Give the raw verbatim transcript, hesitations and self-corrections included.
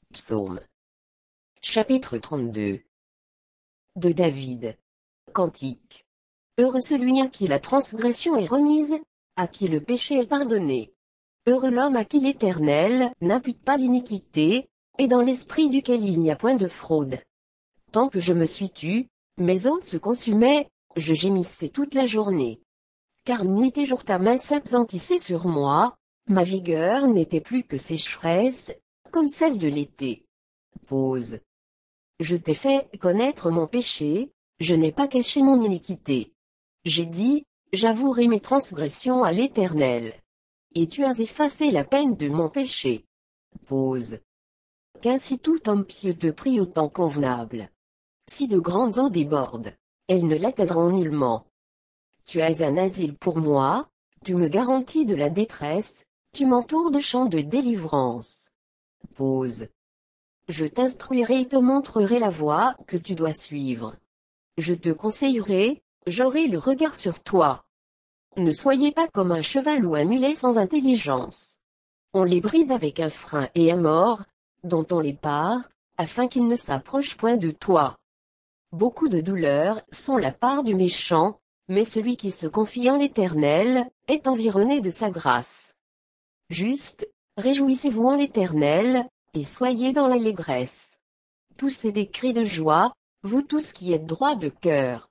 Psaume. Chapitre trente-deux. De David. Cantique. Heureux celui à qui la transgression est remise, à qui le péché est pardonné. Heureux l'homme à qui l'Éternel n'impute pas d'iniquité, et dans l'esprit duquel il n'y a point de fraude. Tant que je me suis tue, mes os se consumaient, je gémissais toute la journée. Car nuit et jour ta main s'apesantissait sur moi, ma vigueur n'était plus que sécheresse, comme celle de l'été. Pause. Je t'ai fait connaître mon péché, je n'ai pas caché mon iniquité. J'ai dit, j'avouerai mes transgressions à l'Éternel. Et tu as effacé la peine de mon péché. Pause. Qu'ainsi tout homme pieux te prie au temps convenable. Si de grandes eaux débordent, elles ne l'atteindront nullement. Tu as un asile pour moi, tu me garantis de la détresse, tu m'entoures de chants de délivrance. Pause. Je t'instruirai et te montrerai la voie que tu dois suivre. Je te conseillerai, j'aurai le regard sur toi. Ne soyez pas comme un cheval ou un mulet sans intelligence. On les bride avec un frein et un mors, dont on les pare, afin qu'ils ne s'approchent point de toi. Beaucoup de douleurs sont la part du méchant, mais celui qui se confie en l'Éternel est environné de sa grâce. Juste, réjouissez-vous en l'Éternel, et soyez dans l'allégresse. Poussez des cris de joie, vous tous qui êtes droits de cœur.